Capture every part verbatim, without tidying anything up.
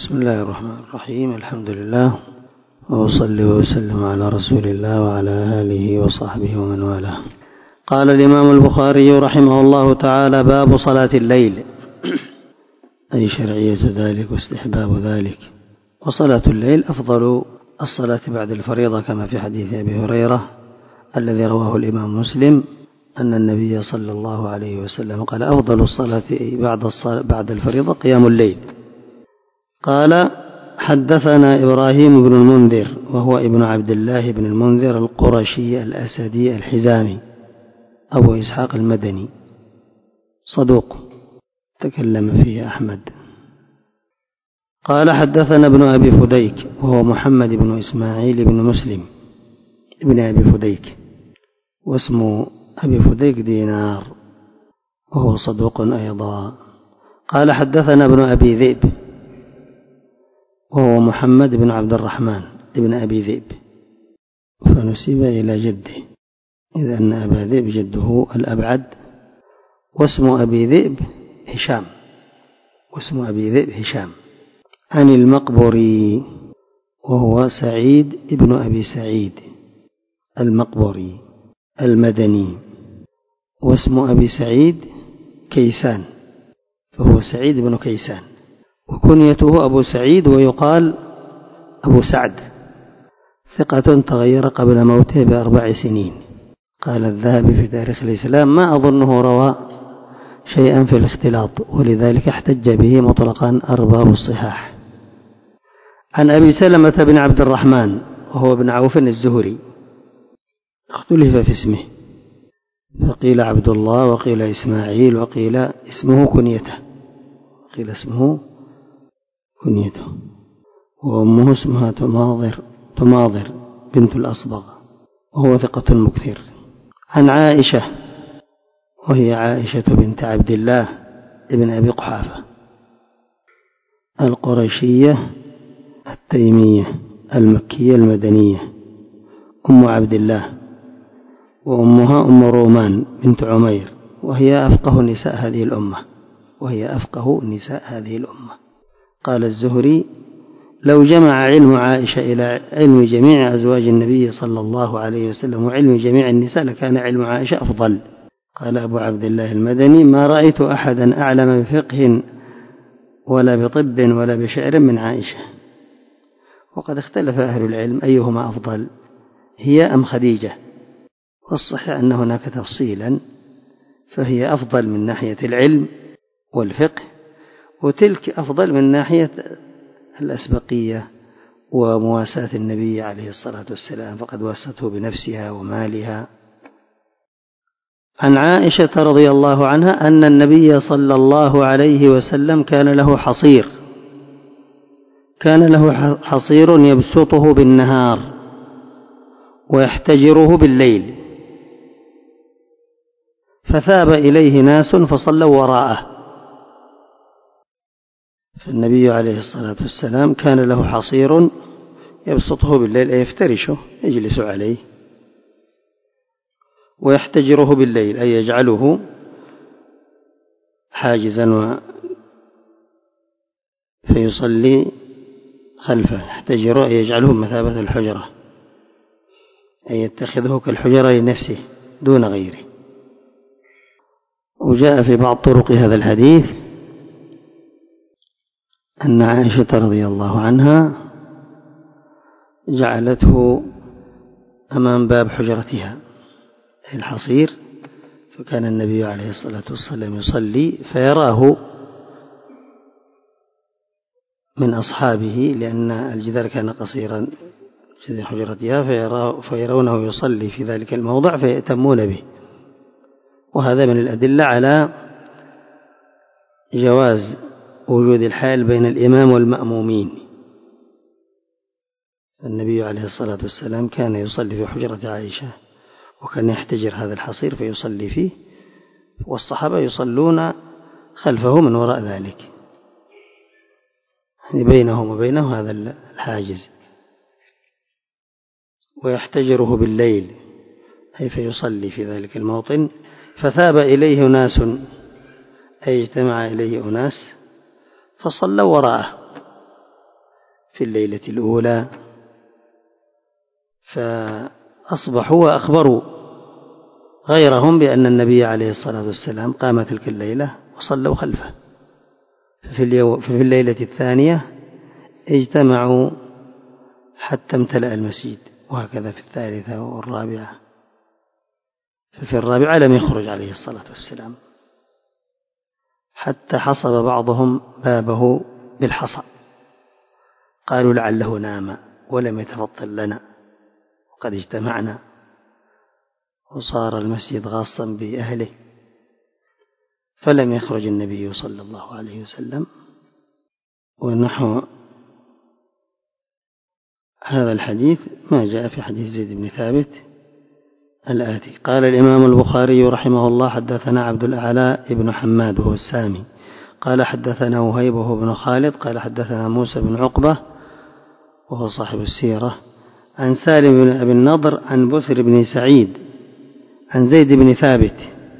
بسم الله الرحمن الرحيم. الحمد لله وأصلي وأسلم على رسول الله وعلى آله وصحبه ومن والاه. قال الإمام البخاري رحمه الله تعالى: باب صلاة الليل، أي شرعية ذلك واستحباب ذلك. وصلاة الليل أفضل الصلاة بعد الفريضة، كما في حديث أبي هريرة الذي رواه الإمام مسلم أن النبي صلى الله عليه وسلم قال: أفضل الصلاة بعد, بعد الفريضة قيام الليل. قال: حدثنا إبراهيم بن المنذر، وهو ابن عبد الله بن المنذر القرشي الأسدي الحزامي أبو إسحاق المدني، صدوق تكلم فيه أحمد. قال: حدثنا ابن أبي فديك، وهو محمد بن إسماعيل بن مسلم ابن أبي فديك، واسم أبي فديك دينار، وهو صدوق أيضا. قال: حدثنا ابن أبي ذئب، وهو محمد بن عبد الرحمن ابن أبي ذئب، فنسب إلى جده، إذ أن أبا ذئب جده الأبعد. واسم أبي ذئب هشام، واسم أبي ذئب هشام. عن المقبري، وهو سعيد ابن أبي سعيد المقبري المدني. واسم أبي سعيد كيسان، فهو سعيد بن كيسان، وكنيته أبو سعيد، ويقال أبو سعد، ثقة تغير قبل موته بأربع سنين. قال الذهبي في تاريخ الإسلام: ما أظنه روى شيئا في الاختلاط، ولذلك احتج به مطلقا أرباب الصحاح. عن أبي سلمة بن عبد الرحمن، وهو ابن عوف الزهري، اختلف في اسمه، فقيل عبد الله، وقيل إسماعيل، وقيل اسمه كنيته، قيل اسمه كنيته. وأمه اسمها تماضر تماضر بنت الأصبغ، وهو ثقة مكثر. عن عائشة، وهي عائشة بنت عبد الله ابن أبي قحافة القرشية التيمية المكية المدنية، أم عبد الله، وأمها أم رومان بنت عمير، وهي أفقه نساء هذه الأمة وهي أفقه نساء هذه الأمة. قال الزهري: لو جمع علم عائشة إلى علم جميع أزواج النبي صلى الله عليه وسلم وعلم جميع النساء لكان علم عائشة أفضل. قال أبو عبد الله المدني: ما رأيت أحدا أعلم بفقه ولا بطب ولا بشعر من عائشة. وقد اختلف أهل العلم أيهما أفضل، هي أم خديجة؟ والصحيح أن هناك تفصيلا، فهي أفضل من ناحية العلم والفقه، وتلك أفضل من ناحية الأسبقية ومواساة النبي عليه الصلاة والسلام، فقد واسته بنفسها ومالها. عن عائشة رضي الله عنها أن النبي صلى الله عليه وسلم كان له حصير كان له حصير يبسطه بالنهار ويحتجره بالليل، فثاب إليه ناس فصلوا وراءه. فالنبي عليه الصلاة والسلام كان له حصير يبسطه بالليل، أي يفترشه يجلس عليه، ويحتجره بالليل، أي يجعله حاجزا و فيصلي خلفه. يحتجره أي يجعله مثابة الحجرة، أي يتخذه كالحجرة لنفسه دون غيره. وجاء في بعض طرق هذا الحديث أن عائشة رضي الله عنها جعلته أمام باب حجرتها الحصير، فكان النبي عليه الصلاة والسلام يصلي فيراه من أصحابه، لأن الجدار كان قصيرا في حجرتها، فيرونه يصلي في ذلك الموضع فيأتمون به. وهذا من الأدلة على جواز وجود الحائل بين الإمام والمأمومين. النبي عليه الصلاة والسلام كان يصلي في حجرة عائشة، وكان يحتجر هذا الحصير فيصلي فيه، والصحابة يصلون خلفه من وراء ذلك، يعني بينهم وبينه هذا الحاجز. ويحتجره بالليل، أي فيصلي في ذلك الموطن. فثاب إليه ناس، أي اجتمع إليه أناس فصلوا وراءه، في الليلة الأولى، فأصبحوا وأخبروا غيرهم بأن النبي عليه الصلاة والسلام قام تلك الليلة وصلوا خلفه. ففي الليلة الثانية اجتمعوا حتى امتلأ المسجد، وهكذا في الثالثة والرابعة. ففي الرابعة لم يخرج عليه الصلاة والسلام حتى حصب بعضهم بابه بالحصى، قالوا لعله نام ولم يتفطن لنا وقد اجتمعنا، وصار المسجد غاصا بأهله. فلم يخرج النبي صلى الله عليه وسلم. ونحو هذا الحديث ما جاء في حديث زيد بن ثابت الآتي. قال الإمام البخاري رحمه الله: حدثنا عبد الأعلى بن حماد وهو السامي قال حدثنا وهيب وهو بن خالد قال حدثنا موسى بن عقبة وهو صاحب السيرة عن سالم بن أبي النضر عن بسر بن سعيد عن زيد بن ثابت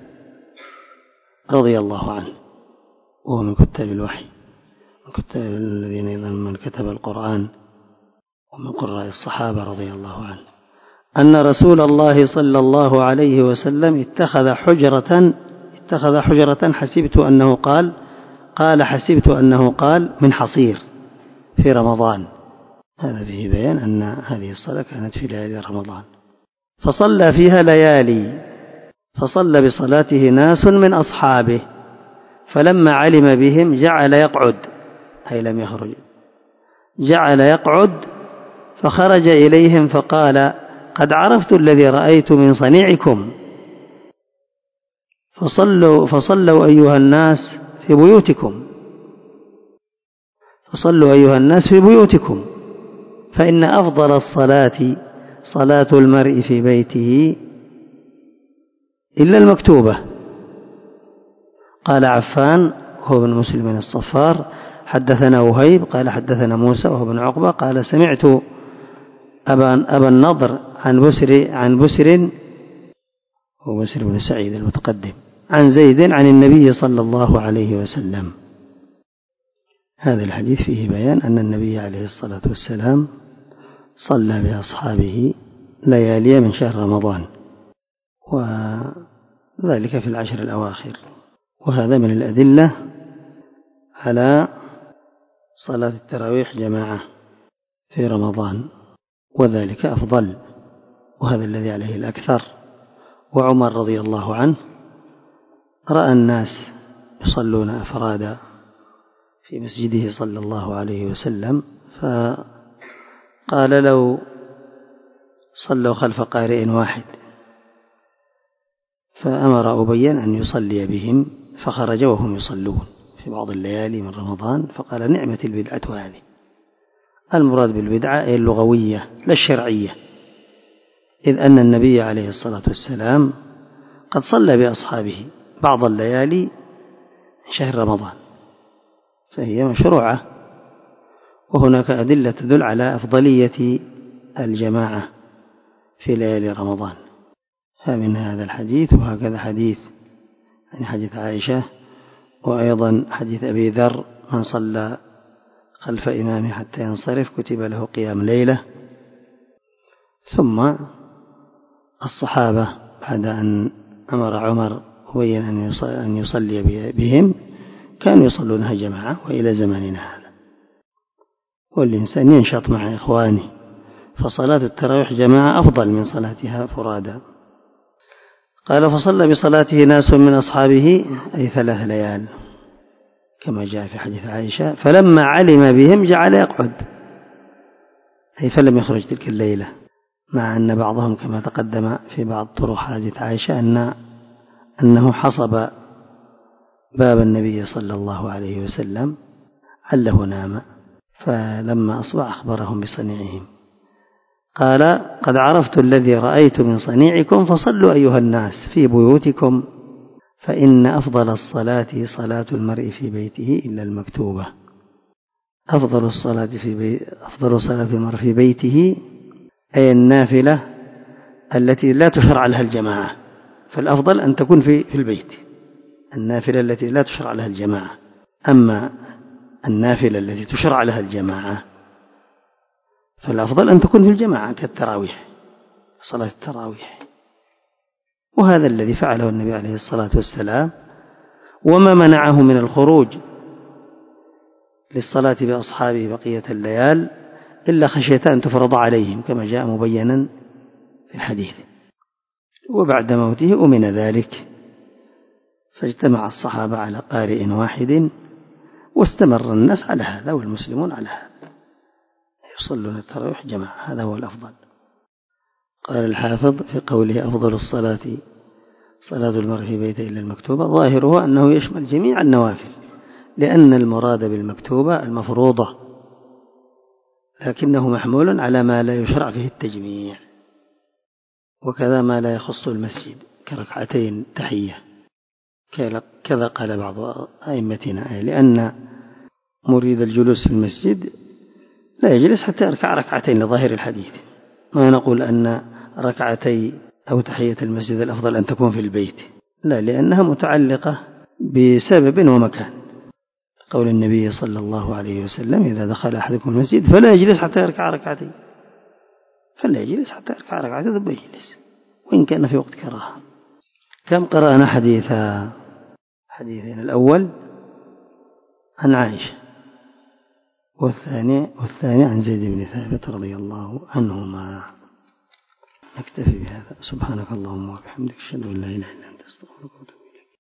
رضي الله عنه، وهو من كتاب الوحي، من كتاب الذين أيضا من كتب القرآن، ومن قراء الصحابة رضي الله عنه، أن رسول الله صلى الله عليه وسلم اتخذ حجرة اتخذ حجرة حسبت أنه قال قال حسبت أنه قال من حصير في رمضان. هذا فيه بيان أن هذه الصلاة كانت في ليالي رمضان. فصلى فيها ليالي، فصلى بصلاته ناس من أصحابه، فلما علم بهم جعل يقعد، أي لم يخرج، جعل يقعد، فخرج إليهم فقال: قد عرفت الذي رأيت من صنيعكم، فصلوا, فصلوا أيها الناس في بيوتكم فصلوا أيها الناس في بيوتكم فإن أفضل الصلاة صلاة المرء في بيته إلا المكتوبة. قال عفان هو بن مسلم الصفار: حدثنا وهيب قال حدثنا موسى وهو بن عقبة قال سمعت أبا, أبا النضر عن بسر عن بسر هو بسر بن سعيد المتقدم عن زيد عن النبي صلى الله عليه وسلم. هذا الحديث فيه بيان أن النبي عليه الصلاة والسلام صلى بأصحابه ليالي من شهر رمضان، وذلك في العشر الأواخر، وهذا من الأدلة على صلاة التراويح جماعة في رمضان، وذلك أفضل، وهذا الذي عليه الأكثر. وعمر رضي الله عنه رأى الناس يصلون أفرادا في مسجده صلى الله عليه وسلم، فقال: لو صلوا خلف قارئ واحد، فأمر أبيا أن يصلي بهم، فخرج وهم يصلون في بعض الليالي من رمضان، فقال: نعمة البدعة هذه. المراد بالبدعة هي اللغوية لا الشرعية، إذ أن النبي عليه الصلاة والسلام قد صلى بأصحابه بعض الليالي شهر رمضان، فهي مشروعة، وهناك أدلة تدل على أفضلية الجماعة في ليالي رمضان. فمن هذا الحديث، وهكذا حديث يعني حديث عائشة، وأيضا حديث أبي ذر: من صلى خلف إمامه حتى ينصرف كتب له قيام ليلة. ثم الصحابة بعد أن أمر عمر وبين أن يصلي بهم كانوا يصلونها جماعة، وإلى زماننا هذا، والإنسان ينشط مع إخوانه، فصلاة التراويح جماعة أفضل من صلاتها فرادا. قال: فصلى بصلاته ناس من أصحابه، أي ثلاث ليال كما جاء في حديث عائشة، فلما علم بهم جعل يقعد، أي فلم يخرج تلك الليلة، مع أن بعضهم كما تقدم في بعض طرق حديث عائشة أن أنه حصب باب النبي صلى الله عليه وسلم عله نام، فلما أصبح أخبرهم بصنيعهم. قال: قد عرفت الذي رأيت من صنيعكم، فصلوا أيها الناس في بيوتكم فإن أفضل الصلاة صلاة المرء في بيته إلا المكتوبة. أفضل الصلاة في بي... أفضل صلاة المرء في بيته أي النافلة التي لا تشرع لها الجماعة، فالأفضل أن تكون في في البيت، النافلة التي لا تشرع لها الجماعة. أما النافلة التي تشرع لها الجماعة فالأفضل أن تكون في الجماعة كالتراويح، صلاة التراويح. وهذا الذي فعله النبي عليه الصلاة والسلام، وما منعه من الخروج للصلاة بأصحابه بقية الليال إلا خشية أن تفرض عليهم كما جاء مبينا في الحديث. وبعد موته أمن ذلك، فاجتمع الصحابة على قارئ واحد، واستمر الناس على هذا والمسلمون على هذا، يصلون التراويح جماعة، هذا هو الأفضل. قال الحافظ في قوله أفضل الصلاة صلاة المرء في بيته إلا المكتوبة، ظاهره أنه يشمل جميع النوافل، لأن المراد بالمكتوبة المفروضة، لكنه محمول على ما لا يشرع فيه التجميع، وكذا ما لا يخص المسجد كركعتين تحية، كذا قال بعض أئمتنا، لأن مريد الجلوس في المسجد لا يجلس حتى يركع ركعتين لظاهر الحديث. ما نقول أن ركعتي أو تحية المسجد الأفضل أن تكون في البيت، لا، لأنها متعلقة بسبب ومكان. قول النبي صلى الله عليه وسلم إذا دخل أحدكم المسجد فلا يجلس حتى يركع ركعتين، فلا يجلس حتى يركع ركعتين ثم يجلس وإن كان في وقت كراهة. كم قرأنا حديثا حديثين، الأول عن عائشة، والثاني والثاني عن زيد بن ثابت رضي الله عنهما. نكتفي بهذا. سبحانك اللهم وبحمدك، أشهد أن لا إله إلا أنت، أستغفرك وأتوب إليك.